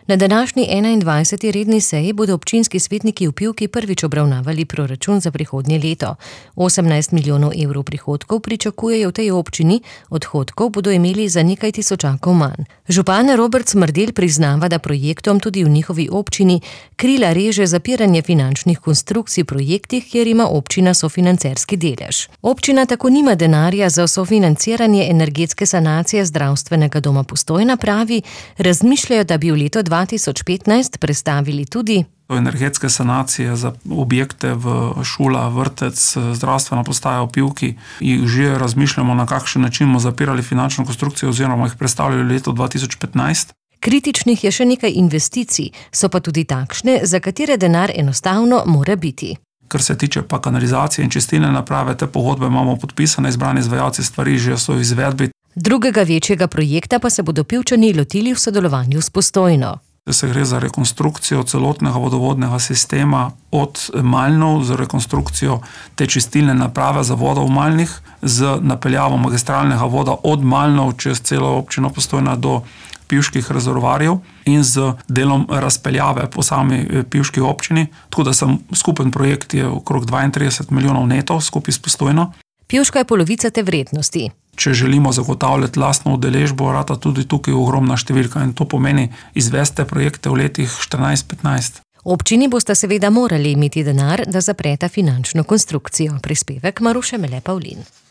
Na današnji 21. redni seji bodo občinski svetniki v Pivki prvič obravnavali proračun za prihodnje leto. 18 milijonov evrov prihodkov pričakujejo v tej občini, odhodkov bodo imeli za nekaj tisočakov manj. Župan Robert Smrdelj priznava, da projektom tudi v njihovi občini krila reže zapiranje finančnih konstrukcij v projektih, kjer ima občina sofinancerski delež. Občina tako nima denarja za sofinanciranje energetske sanacije zdravstvenega doma Postojna, pravi, razmišljajo, da bi v leto 2015 prestavili tudi energetske sanacije za objekte v šola, vrtec, zdravstvena postaja v Pivki. In že razmišljamo, na kakšen način bomo zapirali finančno konstrukcijo oziroma jih prestavljali v leto 2015. Kritičnih je še nekaj investicij, so pa tudi takšne, za katere denar enostavno mora biti. Kar se tiče pa kanalizacije in čistilne naprave, te pogodbe imamo podpisane, izbrani izvajalci stvari že so v izvedbi. Drugega večjega projekta pa se bodo Pivčani lotili v sodelovanju s Postojno. Se gre za rekonstrukcijo celotnega vodovodnega sistema od Malnov, za rekonstrukcijo te čistilne naprave za vodo v Malnih, z napeljavo magistralnega voda od Malnov čez celo občino Postojna do pivških rezervoarjev in z delom razpeljave po sami pivški občini. Tako da skupen projekt je okrog 32 milijonov neto skupaj s Postojno. Pivška je polovica te vrednosti. Če želimo zagotavljati lastno udeležbo, rata tudi tukaj ogromna številka in to pomeni izveste projekte v letih 14-15. Občini bosta seveda morali imeti denar, da zapreta finančno konstrukcijo. Prispevek Maruše Mele Pavlin.